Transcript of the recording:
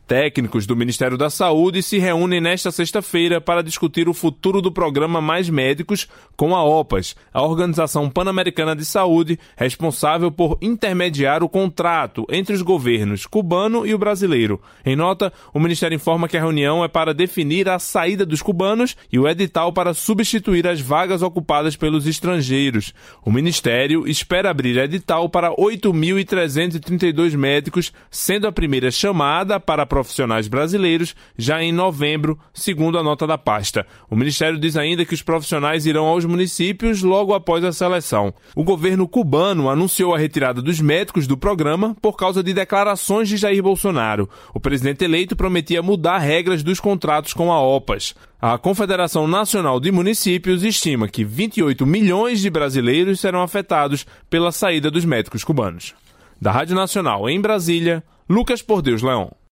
Técnicos do Ministério da Saúde se reúnem nesta sexta-feira para discutir o futuro do programa Mais Médicos com a OPAS, a Organização Pan-Americana de Saúde, responsável por intermediar o contrato entre os governos cubano e o brasileiro. Em nota, o Ministério informa que a reunião é para definir a saída dos cubanos e o edital para substituir as vagas ocupadas pelos estrangeiros. O Ministério espera abrir edital para 8.332 médicos, sendo a primeira chamada para profissionais brasileiros já em novembro, segundo a nota da pasta. O Ministério diz ainda que os profissionais irão aos municípios logo após a seleção. O governo cubano anunciou a retirada dos médicos do programa por causa de declarações de Jair Bolsonaro. O presidente eleito prometia mudar regras dos contratos com a OPAS. A Confederação Nacional de Municípios estima que 28 milhões de brasileiros serão afetados pela saída dos médicos cubanos. Da Rádio Nacional em Brasília, Lucas Por Deus Leão.